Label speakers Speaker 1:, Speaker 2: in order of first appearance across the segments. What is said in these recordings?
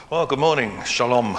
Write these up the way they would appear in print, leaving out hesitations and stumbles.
Speaker 1: Well, good morning. Shalom.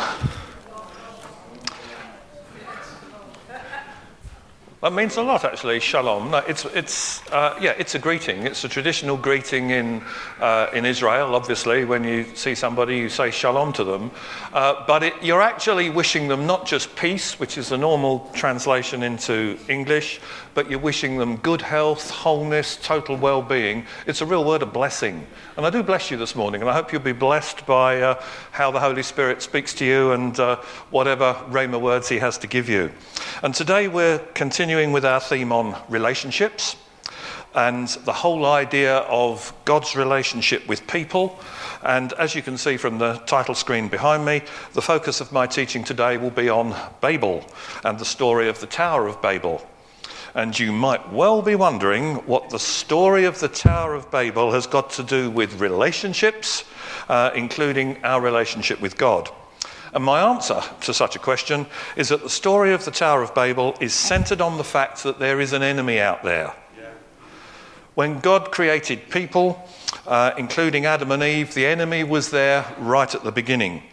Speaker 1: That means a lot, actually. Shalom. No, it's a greeting. It's a traditional greeting in Israel. Obviously, when you see somebody, you say shalom to them. But you're actually wishing them not just peace, which is the normal translation into English, but you're wishing them good health, wholeness, total well-being. It's a real word of blessing. And I do bless you this morning, and I hope you'll be blessed by how the Holy Spirit speaks to you and whatever rhema words he has to give you. And today we're continuing with our theme on relationships and the whole idea of God's relationship with people. And as you can see from the title screen behind me, the focus of my teaching today will be on Babel and the story of the Tower of Babel. And you might well be wondering what the story of the Tower of Babel has got to do with relationships, including our relationship with God. And my answer to such a question is that the story of the Tower of Babel is centered on the fact that there is an enemy out there. When God created people, including Adam and Eve, the enemy was there right at the beginning.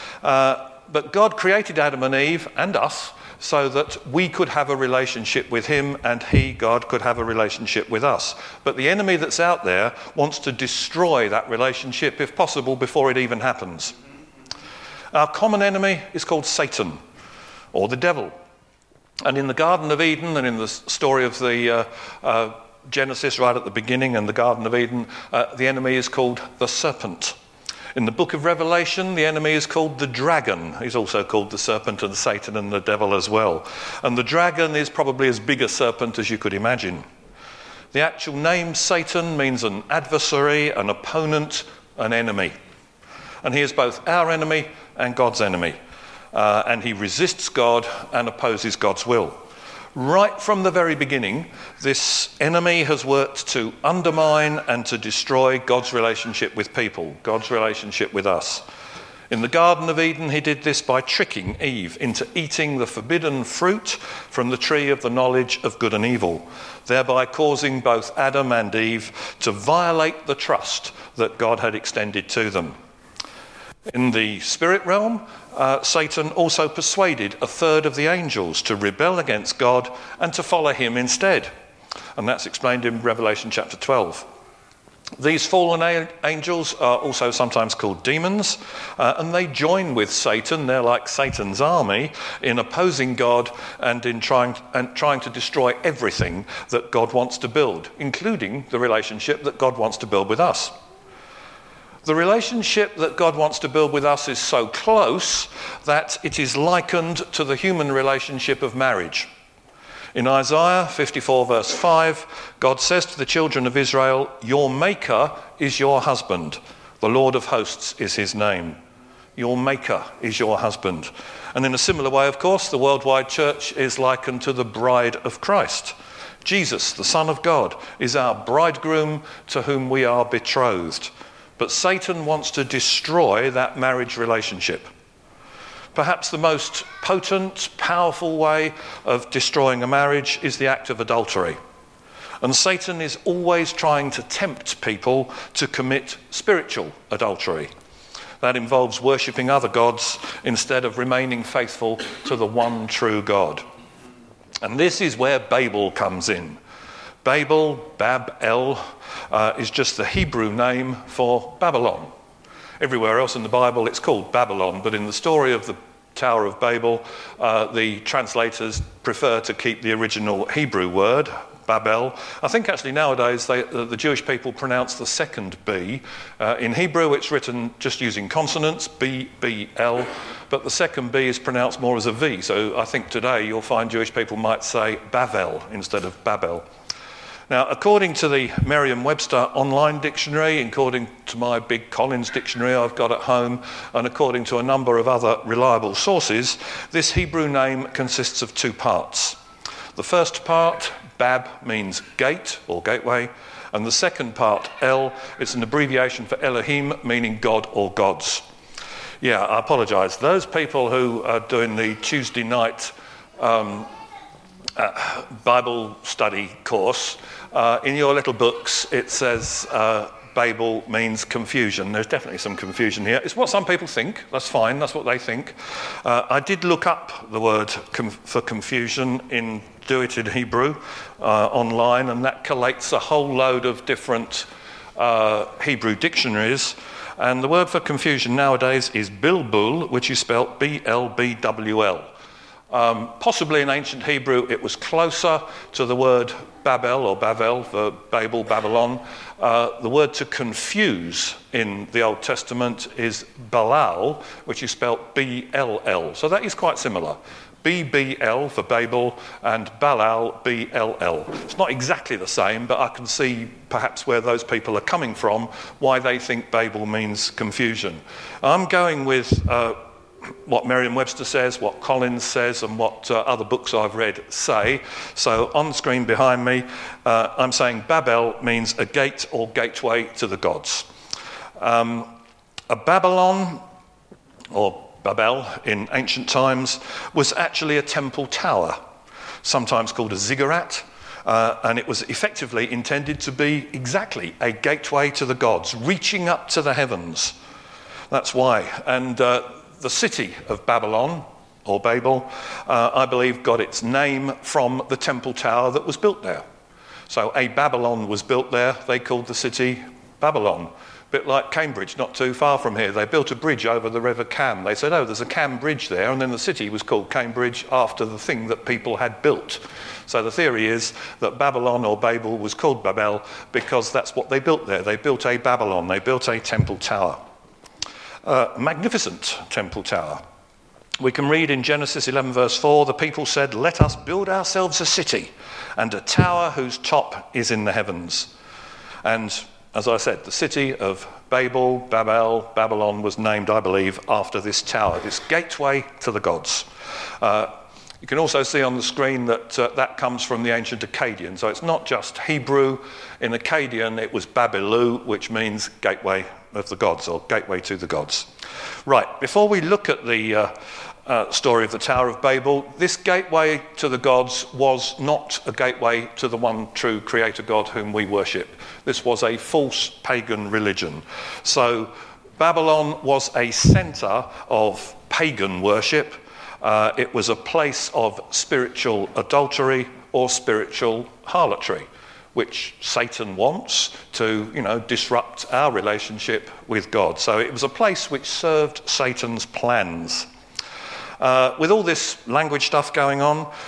Speaker 1: But God created Adam and Eve and us so that we could have a relationship with him and he, God, could have a relationship with us. But the enemy that's out there wants to destroy that relationship, if possible, before it even happens. Our common enemy is called Satan, or the devil. And in the Garden of Eden, and in the story of the Genesis right at the beginning and the Garden of Eden, the enemy is called the serpent. In the book of Revelation, the enemy is called the dragon. He's also called the serpent and Satan and the devil as well. And the dragon is probably as big a serpent as you could imagine. The actual name Satan means an adversary, an opponent, an enemy. And he is both our enemy and God's enemy. And he resists God and opposes God's will. Right from the very beginning, this enemy has worked to undermine and to destroy God's relationship with people, God's relationship with us. In the Garden of Eden, he did this by tricking Eve into eating the forbidden fruit from the tree of the knowledge of good and evil, thereby causing both Adam and Eve to violate the trust that God had extended to them. In the spirit realm, Satan also persuaded a third of the angels to rebel against God and to follow him instead. And that's explained in Revelation chapter 12. These fallen angels are also sometimes called demons, and they join with Satan. They're like Satan's army in opposing God and in trying to destroy everything that God wants to build, including the relationship that God wants to build with us. The relationship that God wants to build with us is so close that it is likened to the human relationship of marriage. In Isaiah 54 verse 5, God says to the children of Israel, "Your maker is your husband. The Lord of hosts is his name." Your maker is your husband. And in a similar way, of course, the worldwide church is likened to the bride of Christ. Jesus, the Son of God, is our bridegroom to whom we are betrothed. But Satan wants to destroy that marriage relationship. Perhaps the most potent, powerful way of destroying a marriage is the act of adultery. And Satan is always trying to tempt people to commit spiritual adultery. That involves worshipping other gods instead of remaining faithful to the one true God. And this is where Babel comes in. Babel, Bab-el, is just the Hebrew name for Babylon. Everywhere else in the Bible it's called Babylon, but in the story of the Tower of Babel, the translators prefer to keep the original Hebrew word, Babel. I think actually nowadays the Jewish people pronounce the second B. In Hebrew it's written just using consonants, B, B, L, but the second B is pronounced more as a V. So I think today you'll find Jewish people might say Bavel instead of Babel. Now, according to the Merriam-Webster online dictionary, according to my big Collins dictionary I've got at home, and according to a number of other reliable sources, this Hebrew name consists of two parts. The first part, Bab, means gate or gateway, and the second part, El, it's an abbreviation for Elohim, meaning God or gods. Yeah, I apologise. Those people who are doing the Tuesday night Bible study course, in your little books it says Babel means confusion. There's definitely some confusion here. It's what some people think. That's fine. That's what they think. I did look up the word for confusion in Do It in Hebrew online, and that collates a whole load of different Hebrew dictionaries. And the word for confusion nowadays is bilbul, which is spelled B-L-B-W-L. Possibly in ancient Hebrew it was closer to the word Babel or Bavel for Babel, Babylon. The word to confuse in the Old Testament is balal, which is spelled B-L-L. So that is quite similar. B-B-L for Babel and Balal, B-L-L. It's not exactly the same, but I can see perhaps where those people are coming from, why they think Babel means confusion. I'm going with what Merriam-Webster says, what Collins says, and what other books I've read say. So on the screen behind me, I'm saying Babel means a gate or gateway to the gods. A Babylon, or Babel in ancient times, was actually a temple tower, sometimes called a ziggurat, and it was effectively intended to be exactly a gateway to the gods, reaching up to the heavens. That's why. And the city of Babylon, or Babel, I believe got its name from the temple tower that was built there. So a Babylon was built there. They called the city Babylon. A bit like Cambridge, not too far from here. They built a bridge over the River Cam. They said, oh, there's a Cam bridge there, and then the city was called Cambridge after the thing that people had built. So the theory is that Babylon or Babel was called Babel because that's what they built there. They built a Babylon. They built a temple tower. Magnificent temple tower. We can read in Genesis 11 verse 4, the people said, let us build ourselves a city and a tower whose top is in the heavens. And as I said, the city of Babel, Babylon was named, I believe, after this tower, this gateway to the gods. You can also see on the screen that that comes from the ancient Akkadian. So it's not just Hebrew. In Akkadian, it was Babilu, which means gateway of the gods, or gateway to the gods. Right, before we look at the story of the Tower of Babel, this gateway to the gods was not a gateway to the one true creator God whom we worship. This was a false pagan religion. So Babylon was a centre of pagan worship. It was a place of spiritual adultery or spiritual harlotry, which Satan wants to, disrupt our relationship with God. So it was a place which served Satan's plans. With all this language stuff going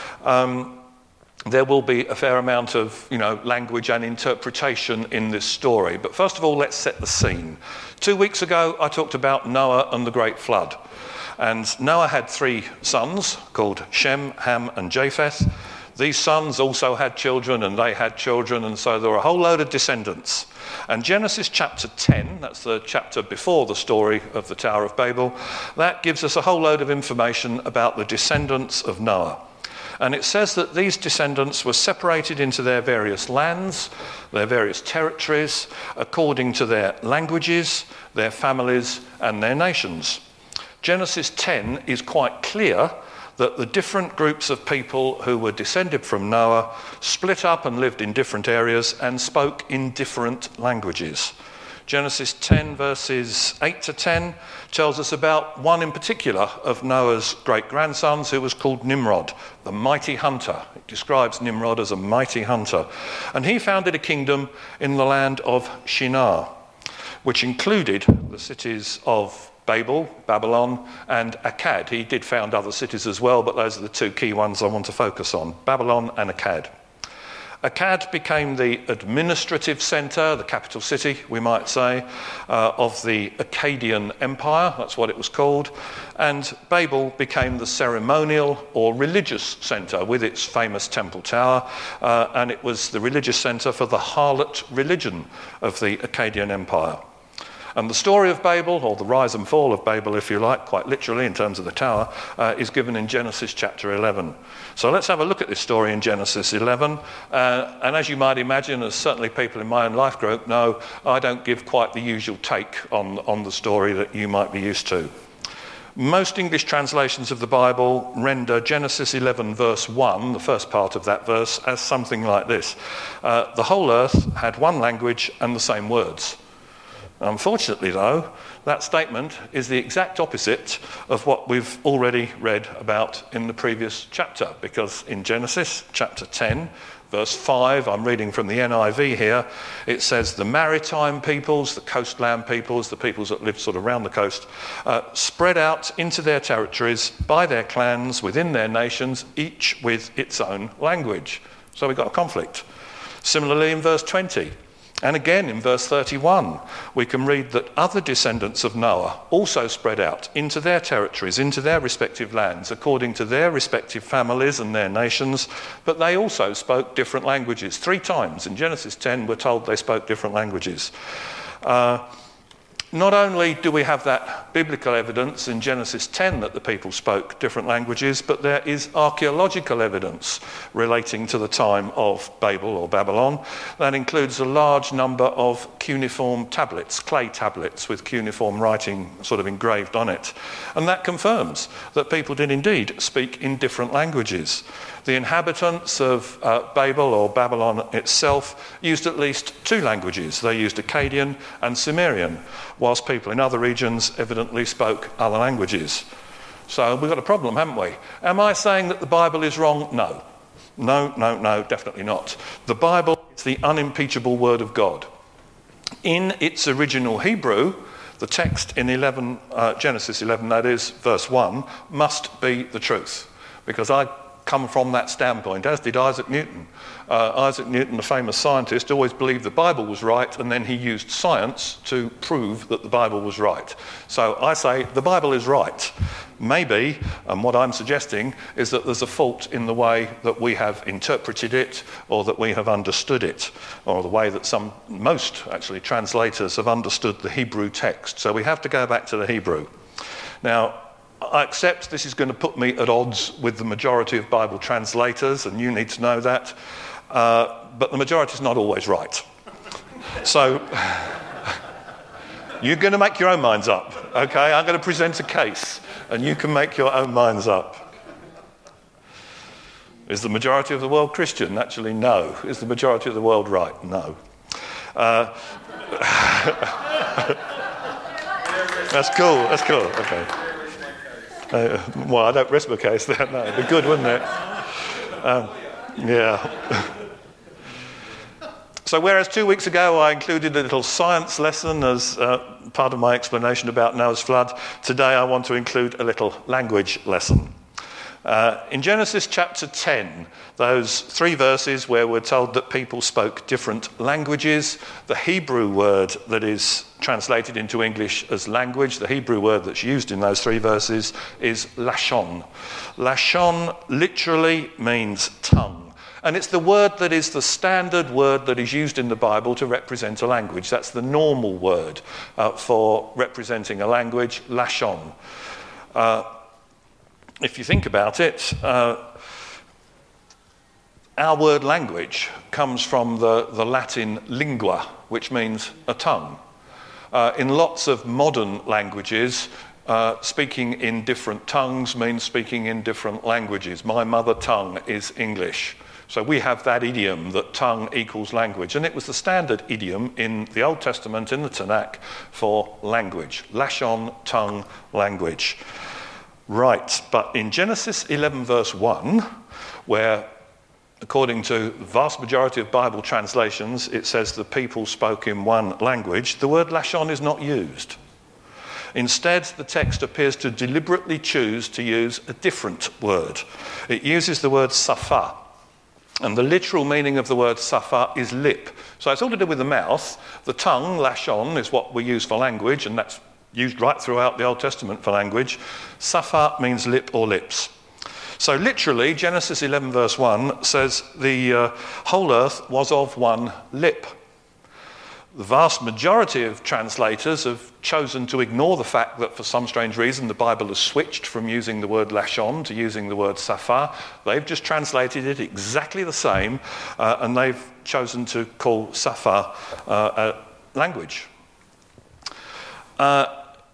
Speaker 1: on, there will be a fair amount of, language and interpretation in this story. But first of all, let's set the scene. 2 weeks ago, I talked about Noah and the Great Flood. And Noah had 3 sons called Shem, Ham, and Japheth. These sons also had children, and they had children, and so there were a whole load of descendants. And Genesis chapter 10, that's the chapter before the story of the Tower of Babel, that gives us a whole load of information about the descendants of Noah. And it says that these descendants were separated into their various lands, their various territories, according to their languages, their families, and their nations. Genesis 10 is quite clear that the different groups of people who were descended from Noah split up and lived in different areas and spoke in different languages. Genesis 10 verses 8 to 10 tells us about one in particular of Noah's great-grandsons who was called Nimrod, the mighty hunter. It describes Nimrod as a mighty hunter. And he founded a kingdom in the land of Shinar, which included the cities of Babel, Babylon, and Akkad. He did found other cities as well, but those are the 2 key ones I want to focus on, Babylon and Akkad. Akkad became the administrative centre, the capital city, we might say, of the Akkadian Empire, that's what it was called, and Babel became the ceremonial or religious centre with its famous temple tower, and it was the religious centre for the harlot religion of the Akkadian Empire. And the story of Babel, or the rise and fall of Babel, if you like, quite literally in terms of the tower, is given in Genesis chapter 11. So let's have a look at this story in Genesis 11. And as you might imagine, as certainly people in my own life group know, I don't give quite the usual take on the story that you might be used to. Most English translations of the Bible render Genesis 11 verse 1, the first part of that verse, as something like this. The whole earth had one language and the same words. Unfortunately, though, that statement is the exact opposite of what we've already read about in the previous chapter, because in Genesis chapter 10, verse 5, I'm reading from the NIV here, it says, the maritime peoples, the coastland peoples, the peoples that live sort of around the coast, spread out into their territories by their clans within their nations, each with its own language. So we've got a conflict. Similarly, in verse 20, and again in verse 31, we can read that other descendants of Noah also spread out into their territories, into their respective lands, according to their respective families and their nations, but they also spoke different languages. 3 times in Genesis 10 we're told they spoke different languages. Not only do we have that biblical evidence in Genesis 10 that the people spoke different languages, but there is archaeological evidence relating to the time of Babel or Babylon. That includes a large number of cuneiform tablets, clay tablets with cuneiform writing sort of engraved on it. And that confirms that people did indeed speak in different languages. The inhabitants of Babel or Babylon itself used at least 2 languages. They used Akkadian and Sumerian, whilst people in other regions evidently spoke other languages. So we've got a problem, haven't we? Am I saying that the Bible is wrong? No. No, definitely not. The Bible is the unimpeachable word of God. In its original Hebrew, the text in Genesis 11, that is, verse 1, must be the truth. Because I come from that standpoint, as did Isaac Newton. Isaac Newton, the famous scientist, always believed the Bible was right, and then he used science to prove that the Bible was right. So I say the Bible is right. Maybe, and what I'm suggesting, is that there's a fault in the way that we have interpreted it, or that we have understood it, or the way that most translators have understood the Hebrew text. So we have to go back to the Hebrew. Now, I accept this is going to put me at odds with the majority of Bible translators, and you need to know that, but the majority is not always right. So you're going to make your own minds up, okay? I'm going to present a case, and you can make your own minds up. Is the majority of the world Christian? Actually, no. Is the majority of the world right? No. That's cool, okay. Well, I don't rest my case there. No, it'd be good, wouldn't it? Yeah. So whereas 2 weeks ago I included a little science lesson as part of my explanation about Noah's flood, today I want to include a little language lesson. In Genesis chapter 10, those 3 verses where we're told that people spoke different languages, the Hebrew word that is translated into English as language, the Hebrew word that's used in those 3 verses is lashon. Lashon literally means tongue. And it's the word that is the standard word that is used in the Bible to represent a language. That's the normal word for representing a language, lashon. If you think about it, our word language comes from the Latin lingua, which means a tongue. In lots of modern languages, speaking in different tongues means speaking in different languages. My mother tongue is English. So we have that idiom that tongue equals language. And it was the standard idiom in the Old Testament, in the Tanakh, for language. Lashon, tongue, language. Right, but in Genesis 11 verse 1, where according to the vast majority of Bible translations, it says the people spoke in one language, the word lashon is not used. Instead, the text appears to deliberately choose to use a different word. It uses the word safa, and the literal meaning of the word safa is lip. So it's all to do with the mouth. The tongue, lashon, is what we use for language, and that's used right throughout the Old Testament for language. Safa means lip or lips. So literally, Genesis 11 verse 1 says the whole earth was of one lip. The vast majority of translators have chosen to ignore the fact that for some strange reason the Bible has switched from using the word lashon to using the word safa. They've just translated it exactly the same, and they've chosen to call safa a language.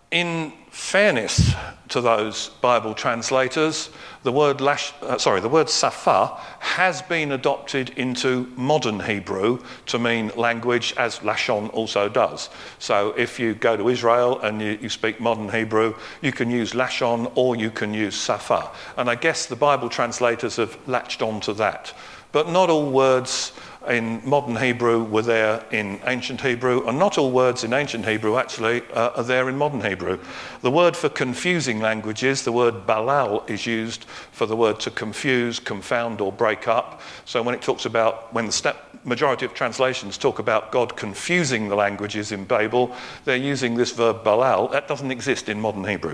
Speaker 1: In fairness to those Bible translators, the word safar has been adopted into modern Hebrew to mean language, as lashon also does. So if you go to Israel and you speak modern Hebrew, you can use lashon or you can use safar. And I guess the Bible translators have latched onto that. But not all words in modern Hebrew were there in ancient Hebrew, and not all words in ancient Hebrew actually are there in modern Hebrew. The word for confusing languages, the word balal, is used for the word to confuse, confound or break up. So when the majority of translations talk about God confusing the languages in Babel, they're using this verb balal. That doesn't exist in modern Hebrew.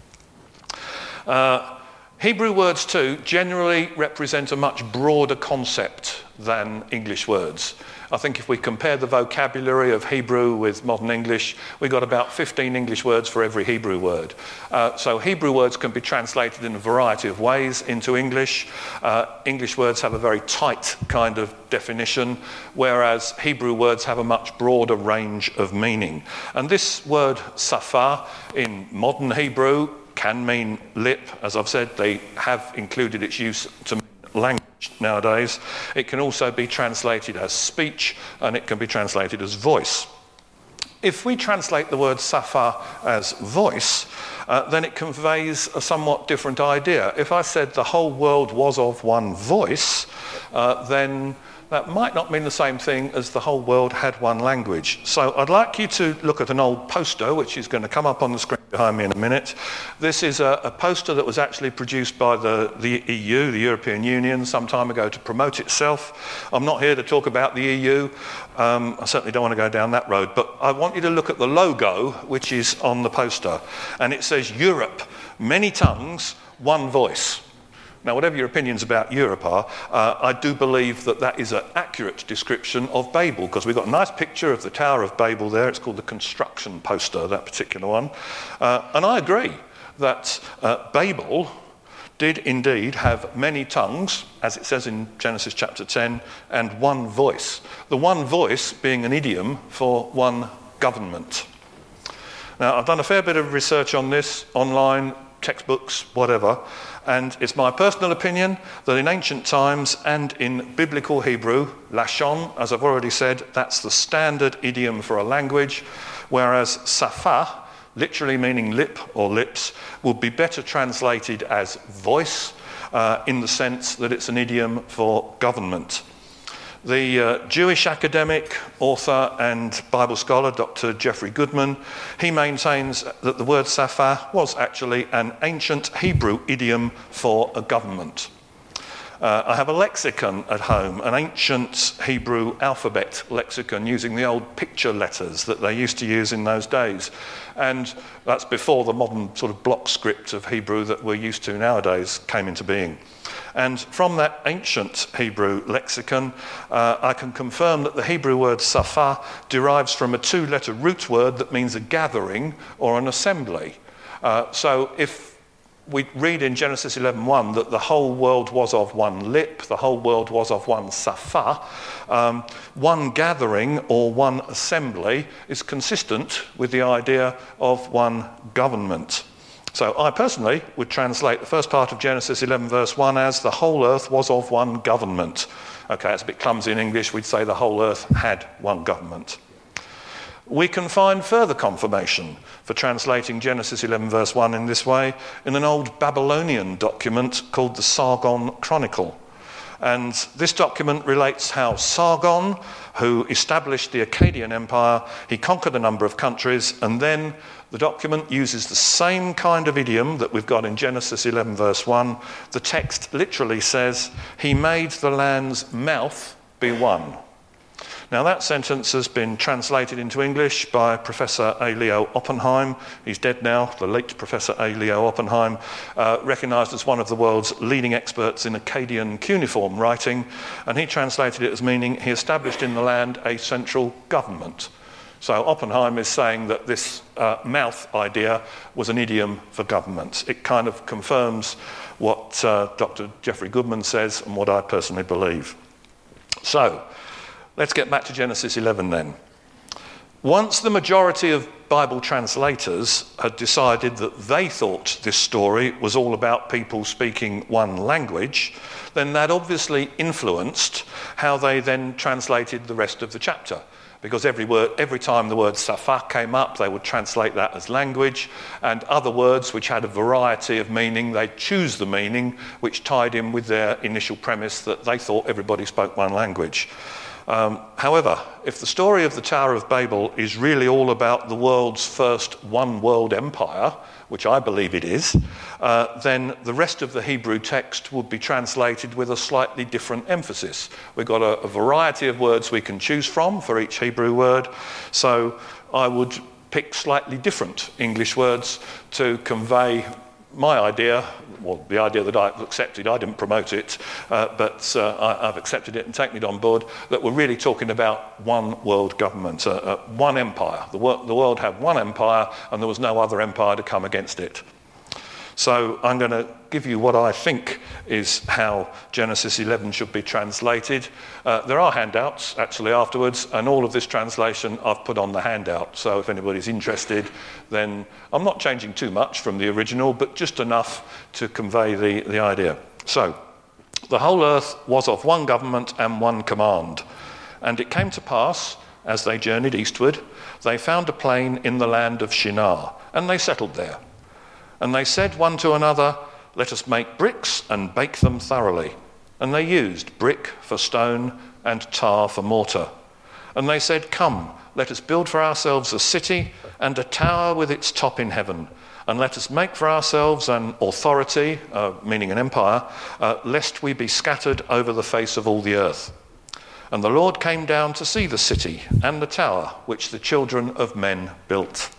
Speaker 1: Hebrew words too generally represent a much broader concept than English words. I think if we compare the vocabulary of Hebrew with modern English, we've got about 15 English words for every Hebrew word. So Hebrew words can be translated in a variety of ways into English. English words have a very tight kind of definition, whereas Hebrew words have a much broader range of meaning. And this word safar in modern Hebrew can mean lip. As I've said, they have included its use to mean language nowadays. It can also be translated as speech, and it can be translated as voice. If we translate the word safar as voice, then it conveys a somewhat different idea. If I said the whole world was of one voice, then that might not mean the same thing as the whole world had one language. So I'd like you to look at an old poster, which is going to come up on the screen behind me in a minute. This is a poster that was actually produced by the EU, the European Union, some time ago to promote itself. I'm not here to talk about the EU. I certainly don't want to go down that road, but I want you to look at the logo, which is on the poster. And it says Europe, many tongues, one voice. Now, whatever your opinions about Europe are, I do believe that that is an accurate description of Babel, because we've got a nice picture of the Tower of Babel there. It's called the construction poster, that particular one. And I agree that Babel did indeed have many tongues, as it says in Genesis chapter 10, and one voice. The one voice being an idiom for one government. Now, I've done a fair bit of research on this, online, textbooks, whatever, and it's my personal opinion that in ancient times and in biblical Hebrew, lashon, as I've already said, that's the standard idiom for a language, whereas safar, literally meaning lip or lips, would be better translated as voice, in the sense that it's an idiom for government. The Jewish academic, author and Bible scholar, Dr. Jeffrey Goodman, he maintains that the word safar was actually an ancient Hebrew idiom for a government. I have a lexicon at home, an ancient Hebrew alphabet lexicon using the old picture letters that they used to use in those days. And that's before the modern sort of block script of Hebrew that we're used to nowadays came into being. And from that ancient Hebrew lexicon, I can confirm that the Hebrew word safar derives from a two-letter root word that means a gathering or an assembly. So if we read in Genesis 11:1 that the whole world was of one lip, the whole world was of one safar, one gathering or one assembly is consistent with the idea of one government. So I personally would translate the first part of Genesis 11 verse 1 as the whole earth was of one government. Okay, that's a bit clumsy in English. We'd say the whole earth had one government. We can find further confirmation for translating Genesis 11 verse 1 in this way in an old Babylonian document called the Sargon Chronicle. And this document relates how Sargon, who established the Akkadian Empire, he conquered a number of countries, and then the document uses the same kind of idiom that we've got in Genesis 11 verse 1. The text literally says, he made the land's mouth be one. Now that sentence has been translated into English by Professor A. Leo Oppenheim. He's dead now, the late Professor A. Leo Oppenheim, recognised as one of the world's leading experts in Akkadian cuneiform writing, and he translated it as meaning he established in the land a central government. So Oppenheim is saying that this mouth idea was an idiom for government. It kind of confirms what Dr. Jeffrey Goodman says and what I personally believe. So, let's get back to Genesis 11 then. Once the majority of Bible translators had decided that they thought this story was all about people speaking one language, then that obviously influenced how they then translated the rest of the chapter. Because every time the word safa came up, they would translate that as language, and other words which had a variety of meaning, they'd choose the meaning which tied in with their initial premise that they thought everybody spoke one language. However, if the story of the Tower of Babel is really all about the world's first one world empire, which I believe it is, then the rest of the Hebrew text would be translated with a slightly different emphasis. We've got a variety of words we can choose from for each Hebrew word, so I would pick slightly different English words to convey my idea, well, the idea that I've accepted. I didn't promote it, but I've accepted it and taken it on board, that we're really talking about one world government, one empire. The world had one empire and there was no other empire to come against it. So I'm going to give you what I think is how Genesis 11 should be translated. There are handouts actually afterwards, and all of this translation I've put on the handout. So if anybody's interested, then I'm not changing too much from the original, but just enough to convey the idea. So, the whole earth was of one government and one command. And it came to pass, as they journeyed eastward, they found a plain in the land of Shinar, and they settled there. And they said one to another, "Let us make bricks and bake them thoroughly." And they used brick for stone and tar for mortar. And they said, "Come, let us build for ourselves a city and a tower with its top in heaven. And let us make for ourselves an authority," meaning an empire, "lest we be scattered over the face of all the earth." And the Lord came down to see the city and the tower which the children of men built.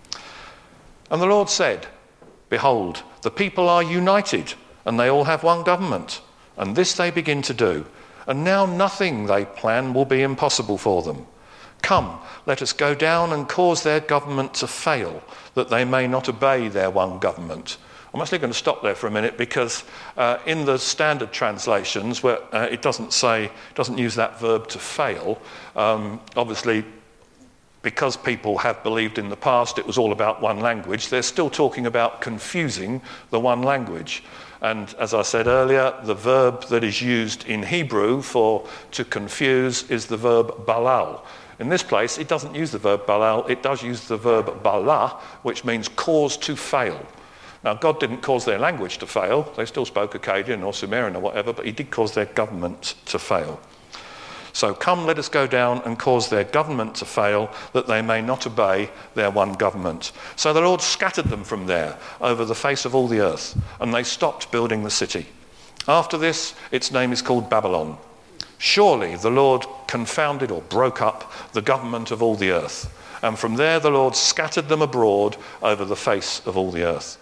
Speaker 1: And the Lord said, "Behold, the people are united, and they all have one government, and this they begin to do. And now nothing they plan will be impossible for them. Come, let us go down and cause their government to fail, that they may not obey their one government." I'm actually going to stop there for a minute, because in the standard translations, where it doesn't use that verb to fail, obviously, because people have believed in the past it was all about one language, they're still talking about confusing the one language. And as I said earlier, the verb that is used in Hebrew for to confuse is the verb balal. In this place, it doesn't use the verb balal, it does use the verb bala, which means cause to fail. Now, God didn't cause their language to fail. They still spoke Akkadian or Sumerian or whatever, but he did cause their government to fail. So come, let us go down and cause their government to fail, that they may not obey their one government. So the Lord scattered them from there over the face of all the earth, and they stopped building the city. After this, its name is called Babylon. Surely the Lord confounded or broke up the government of all the earth, and from there the Lord scattered them abroad over the face of all the earth.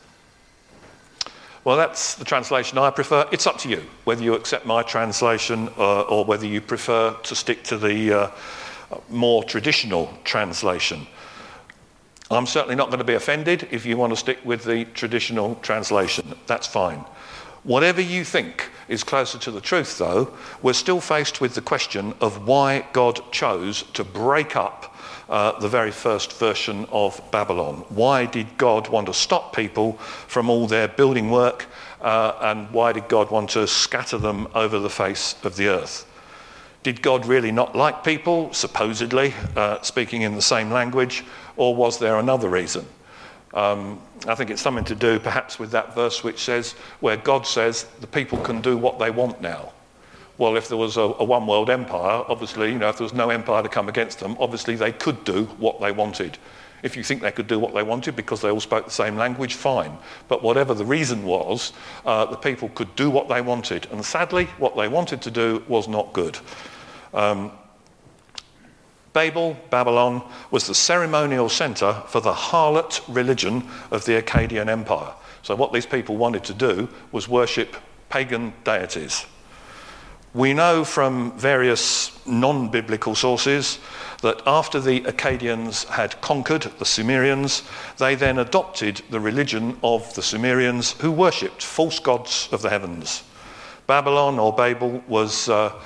Speaker 1: Well, that's the translation I prefer. It's up to you whether you accept my translation or whether you prefer to stick to the more traditional translation. I'm certainly not going to be offended if you want to stick with the traditional translation. That's fine. Whatever you think is closer to the truth, though, we're still faced with the question of why God chose to break up the very first version of Babylon. Why did God want to stop people from all their building work, and why did God want to scatter them over the face of the earth? Did God really not like people, supposedly, speaking in the same language, or was there another reason? I think it's something to do perhaps with that verse which says, where God says the people can do what they want now. Well, if there was a one world empire, obviously, if there was no empire to come against them, obviously they could do what they wanted. If you think they could do what they wanted because they all spoke the same language, fine. But whatever the reason was, the people could do what they wanted. And sadly, what they wanted to do was not good. Babylon, was the ceremonial centre for the harlot religion of the Akkadian Empire. So what these people wanted to do was worship pagan deities. We know from various non-biblical sources that after the Akkadians had conquered the Sumerians, they then adopted the religion of the Sumerians, who worshipped false gods of the heavens. Babylon, or Babel, was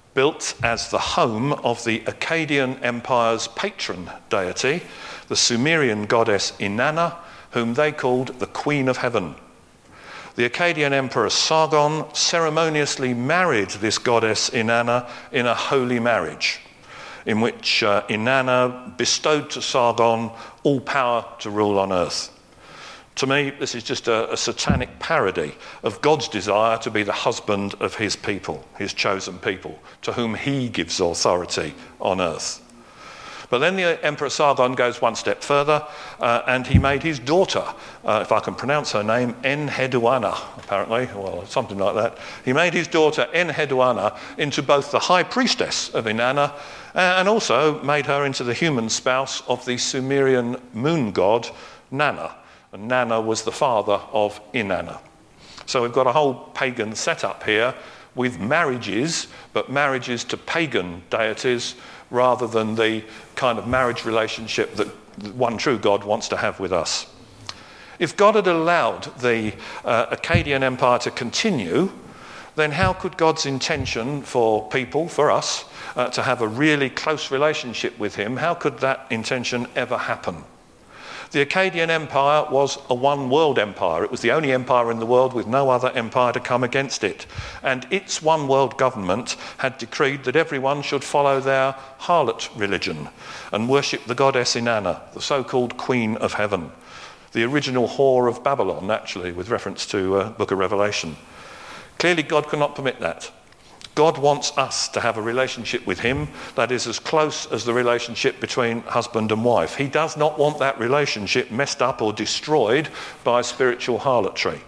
Speaker 1: built as the home of the Akkadian Empire's patron deity, the Sumerian goddess Inanna, whom they called the Queen of Heaven. The Akkadian Emperor Sargon ceremoniously married this goddess Inanna in a holy marriage, in which Inanna bestowed to Sargon all power to rule on earth. To me, this is just a satanic parody of God's desire to be the husband of his people, his chosen people, to whom he gives authority on earth. But then the Emperor Sargon goes one step further, and he made his daughter, if I can pronounce her name, Enheduanna, apparently, well, something like that. He made his daughter Enheduanna into both the high priestess of Inanna and also made her into the human spouse of the Sumerian moon god Nanna. And Nanna was the father of Inanna. So we've got a whole pagan setup here with marriages, but marriages to pagan deities rather than the kind of marriage relationship that one true God wants to have with us. If God had allowed the Akkadian Empire to continue, then how could God's intention for people, for us, to have a really close relationship with him, how could that intention ever happen? The Akkadian Empire was a one-world empire. It was the only empire in the world with no other empire to come against it. And its one-world government had decreed that everyone should follow their harlot religion and worship the goddess Inanna, the so-called Queen of Heaven, the original whore of Babylon, actually, with reference to Book of Revelation. Clearly, God cannot permit that. God wants us to have a relationship with him that is as close as the relationship between husband and wife. He does not want that relationship messed up or destroyed by spiritual harlotry.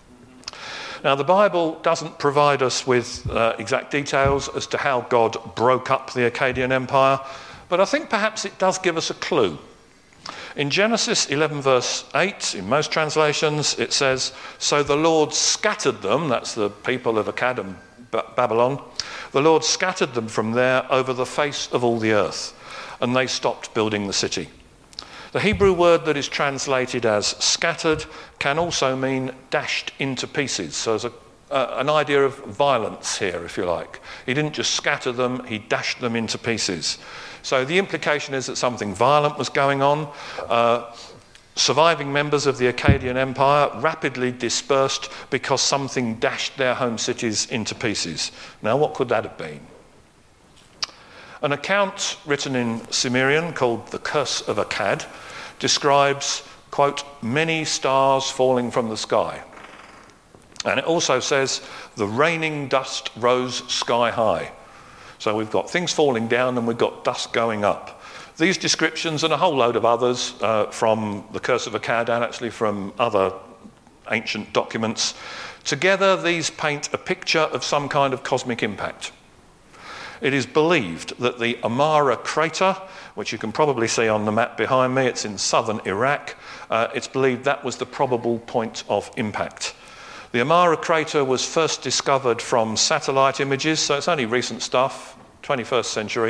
Speaker 1: Now, the Bible doesn't provide us with exact details as to how God broke up the Akkadian Empire, but I think perhaps it does give us a clue. In Genesis 11 verse 8, in most translations, it says, "So the Lord scattered them," that's the people of Akkad and Babylon, "the Lord scattered them from there over the face of all the earth, and they stopped building the city." The Hebrew word that is translated as scattered can also mean dashed into pieces. So there's an idea of violence here, if you like. He didn't just scatter them, he dashed them into pieces. So the implication is that something violent was going on. Surviving members of the Akkadian Empire rapidly dispersed because something dashed their home cities into pieces. Now, what could that have been? An account written in Sumerian called The Curse of Akkad describes, quote, "many stars falling from the sky." And it also says, "the raining dust rose sky high." So we've got things falling down and we've got dust going up. These descriptions and a whole load of others from The Curse of Akkad and actually from other ancient documents, together these paint a picture of some kind of cosmic impact. It is believed that the Amara crater, which you can probably see on the map behind me, it's in southern Iraq, it's believed that was the probable point of impact. The Amara crater was first discovered from satellite images, so it's only recent stuff, 21st century.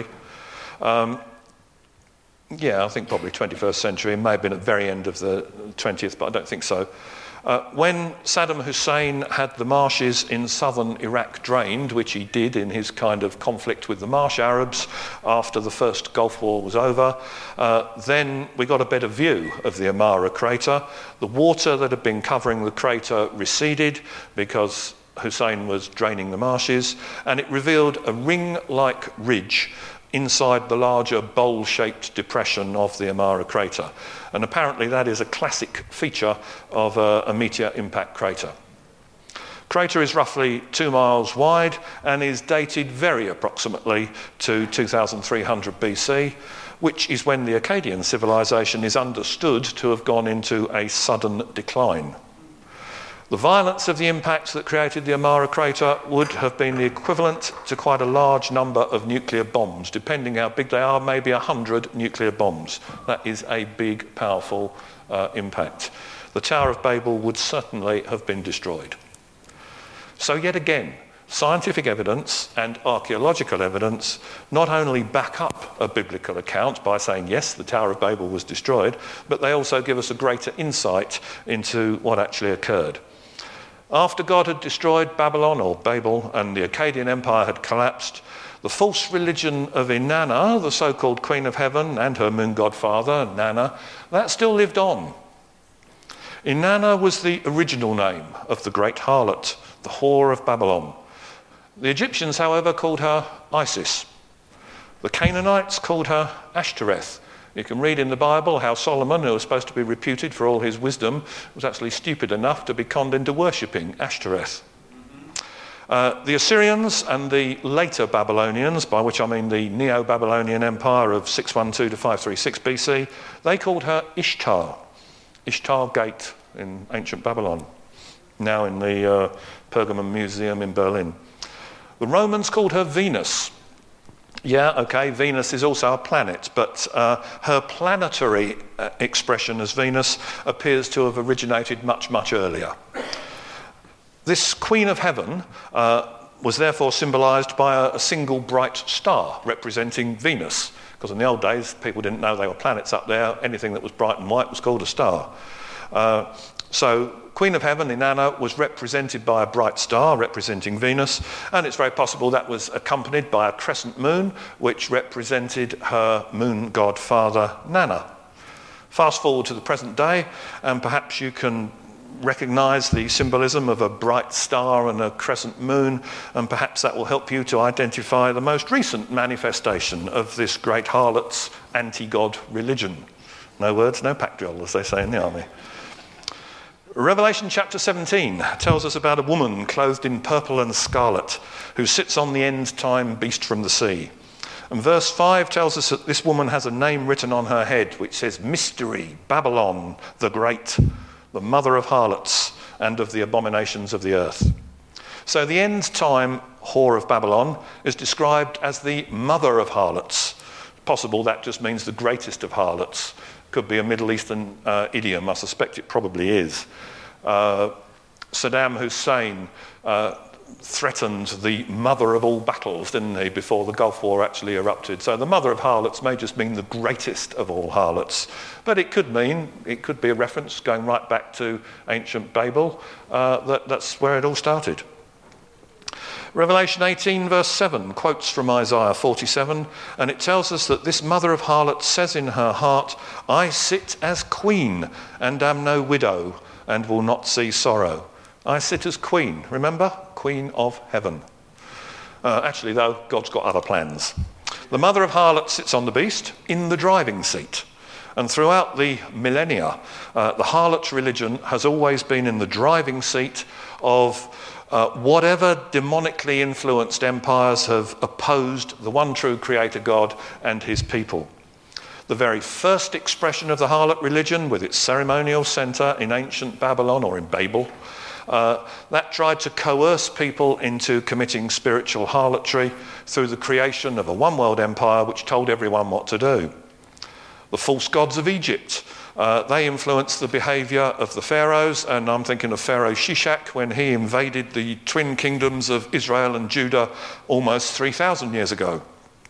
Speaker 1: Yeah, I think probably 21st century. It may have been at the very end of the 20th, but I don't think so. When Saddam Hussein had the marshes in southern Iraq drained, which he did in his kind of conflict with the Marsh Arabs after the first Gulf War was over, then we got a better view of the Amara crater. The water that had been covering the crater receded because Hussein was draining the marshes, and it revealed a ring-like ridge inside the larger bowl-shaped depression of the Amara crater. And apparently that is a classic feature of a meteor impact crater. Crater is roughly 2 miles wide and is dated very approximately to 2300 BC, which is when the Akkadian civilization is understood to have gone into a sudden decline. The violence of the impacts that created the Amara crater would have been the equivalent to quite a large number of nuclear bombs, depending how big they are, maybe 100 nuclear bombs. That is a big, powerful impact. The Tower of Babel would certainly have been destroyed. So yet again, scientific evidence and archaeological evidence not only back up a biblical account by saying, yes, the Tower of Babel was destroyed, but they also give us a greater insight into what actually occurred. After God had destroyed Babylon or Babel and the Akkadian Empire had collapsed, The false religion of Inanna, the so-called Queen of Heaven, and her moon god father, Nanna, that still lived on. Inanna was the original name of the great harlot, the whore of Babylon. The Egyptians, however, called her Isis. The Canaanites called her Ashtoreth. You can read in the Bible how Solomon, who was supposed to be reputed for all his wisdom, was actually stupid enough to be conned into worshipping Ashtoreth. The Assyrians and the later Babylonians, by which I mean the Neo-Babylonian Empire of 612 to 536 BC, they called her Ishtar. Ishtar Gate in ancient Babylon, now in the Pergamon Museum in Berlin. The Romans called her Venus. Yeah, okay, Venus is also a planet, but her planetary expression as Venus appears to have originated much, much earlier. This Queen of Heaven was therefore symbolised by a single bright star representing Venus, because in the old days people didn't know there were planets up there. Anything that was bright and white was called a star. So Queen of Heaven, Inanna, was represented by a bright star representing Venus, and it's very possible that was accompanied by a crescent moon which represented her moon god father, Nanna. Fast forward to the present day, and perhaps you can recognise the symbolism of a bright star and a crescent moon, and perhaps that will help you to identify the most recent manifestation of this great harlot's anti-God religion. No words, no pack drill, as they say in the army. Revelation chapter 17 tells us about a woman clothed in purple and scarlet who sits on the end-time beast from the sea. And verse 5 tells us that this woman has a name written on her head which says, Mystery, Babylon the Great, the mother of harlots and of the abominations of the earth. So the end-time whore of Babylon is described as the mother of harlots. Possible that just means the greatest of harlots. Could be a Middle Eastern idiom. I suspect it probably is. Saddam Hussein threatened the mother of all battles, didn't he, before the Gulf War actually erupted. So the mother of harlots may just mean the greatest of all harlots. But it could be a reference going right back to ancient Babel. That's where it all started. Revelation 18 verse 7 quotes from Isaiah 47, and it tells us that this mother of harlots says in her heart, I sit as queen and am no widow and will not see sorrow. I sit as queen, remember? Queen of heaven. Actually, though, God's got other plans. The mother of harlots sits on the beast in the driving seat. And throughout the millennia, the harlot's religion has always been in the driving seat of whatever demonically influenced empires have opposed the one true creator God and his people. The very first expression of the harlot religion, with its ceremonial centre in ancient Babylon or in Babel, that tried to coerce people into committing spiritual harlotry through the creation of a one world empire which told everyone what to do. The false gods of Egypt, they influenced the behaviour of the pharaohs, and I'm thinking of Pharaoh Shishak when he invaded the twin kingdoms of Israel and Judah almost 3,000 years ago.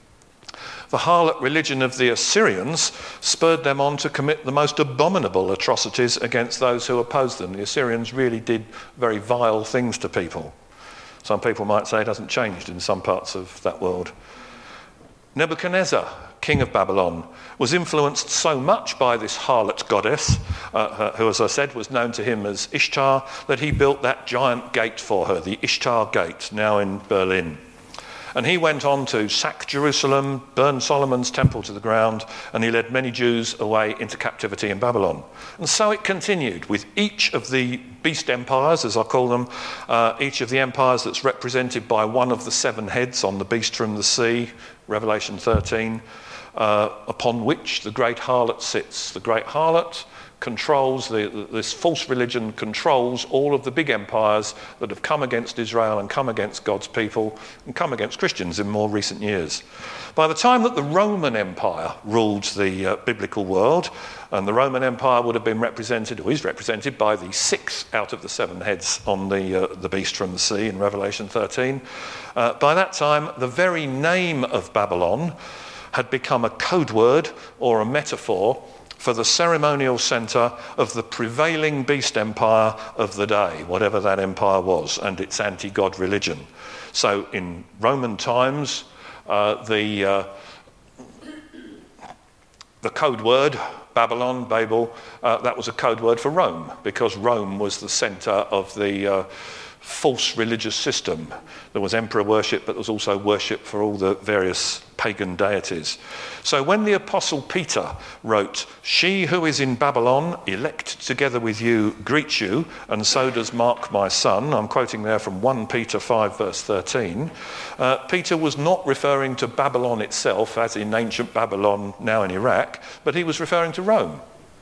Speaker 1: The harlot religion of the Assyrians spurred them on to commit the most abominable atrocities against those who opposed them. The Assyrians really did very vile things to people. Some people might say it hasn't changed in some parts of that world. Nebuchadnezzar, king of Babylon, was influenced so much by this harlot goddess, who, as I said, was known to him as Ishtar, that he built that giant gate for her, the Ishtar Gate, now in Berlin. And he went on to sack Jerusalem, burn Solomon's temple to the ground, and he led many Jews away into captivity in Babylon. And so it continued with each of the beast empires, as I call them, each of the empires that's represented by one of the seven heads on the beast from the sea, Revelation 13, upon which the great harlot sits. The great harlot controls, this false religion controls all of the big empires that have come against Israel and come against God's people and come against Christians in more recent years. By the time that the Roman Empire ruled the biblical world, and the Roman Empire would have been represented, or is represented, by the sixth out of the seven heads on the beast from the sea in Revelation 13, by that time the very name of Babylon had become a code word or a metaphor for the ceremonial centre of the prevailing beast empire of the day, whatever that empire was, and its anti-God religion. So in Roman times, The code word, Babylon, Babel, that was a code word for Rome, because Rome was the centre of the false religious system. There was emperor worship, but there was also worship for all the various pagan deities. So when the Apostle Peter wrote, "She who is in Babylon, elect together with you, greets you, and so does Mark my son," I'm quoting there from 1 Peter 5 verse 13, Peter was not referring to Babylon itself, as in ancient Babylon now in Iraq, but he was referring to Rome.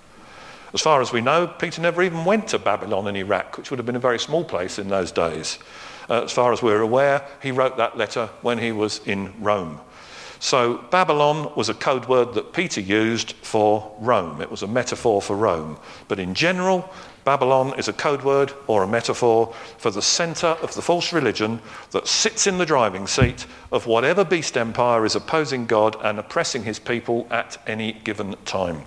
Speaker 1: As far as we know, Peter never even went to Babylon in Iraq, which would have been a very small place in those days. As far as we're aware, he wrote that letter when he was in Rome. So Babylon was a code word that Peter used for Rome. It was a metaphor for Rome. But in general, Babylon is a code word or a metaphor for the centre of the false religion that sits in the driving seat of whatever beast empire is opposing God and oppressing his people at any given time.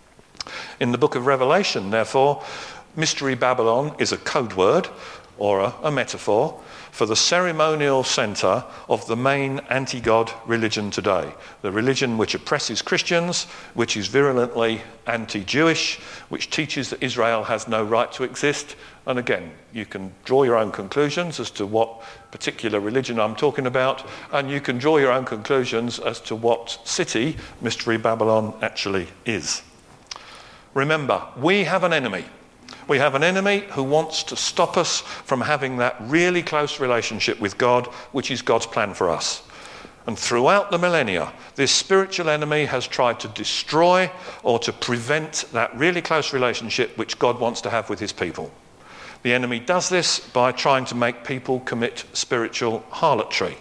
Speaker 1: In the book of Revelation, therefore, Mystery Babylon is a code word or a metaphor for the ceremonial centre of the main anti-God religion today. The religion which oppresses Christians, which is virulently anti-Jewish, which teaches that Israel has no right to exist. And again, you can draw your own conclusions as to what particular religion I'm talking about, and you can draw your own conclusions as to what city Mystery Babylon actually is. Remember, we have an enemy. We have an enemy who wants to stop us from having that really close relationship with God, which is God's plan for us. And throughout the millennia, this spiritual enemy has tried to destroy or to prevent that really close relationship which God wants to have with his people. The enemy does this by trying to make people commit spiritual harlotry.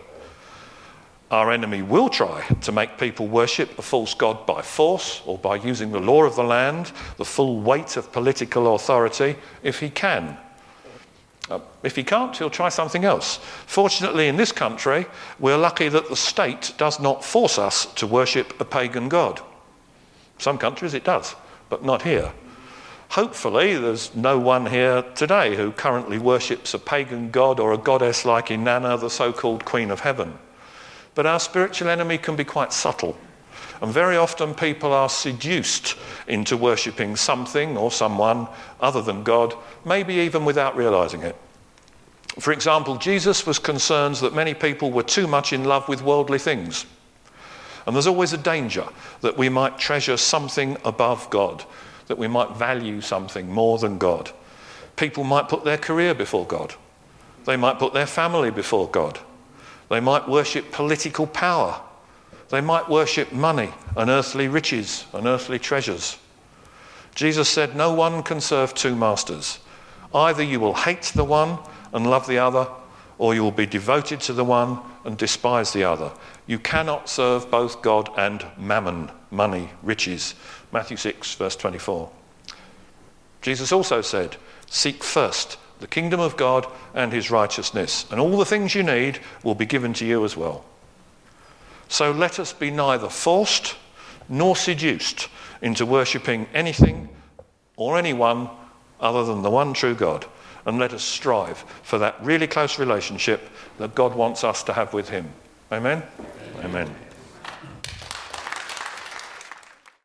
Speaker 1: Our enemy will try to make people worship a false god by force or by using the law of the land, the full weight of political authority, if he can. If he can't, he'll try something else. Fortunately, in this country, we're lucky that the state does not force us to worship a pagan god. Some countries it does, but not here. Hopefully, there's no one here today who currently worships a pagan god or a goddess like Inanna, the so-called Queen of Heaven. But our spiritual enemy can be quite subtle. And very often people are seduced into worshipping something or someone other than God, maybe even without realising it. For example, Jesus was concerned that many people were too much in love with worldly things. And there's always a danger that we might treasure something above God, that we might value something more than God. People might put their career before God. They might put their family before God. They might worship political power. They might worship money and earthly riches and earthly treasures. Jesus said, no one can serve two masters. Either you will hate the one and love the other, or you will be devoted to the one and despise the other. You cannot serve both God and mammon, money, riches. Matthew 6, verse 24. Jesus also said, seek first the kingdom of God and his righteousness, and all the things you need will be given to you as well. So let us be neither forced nor seduced into worshipping anything or anyone other than the one true God, and let us strive for that really close relationship that God wants us to have with him. Amen? Amen.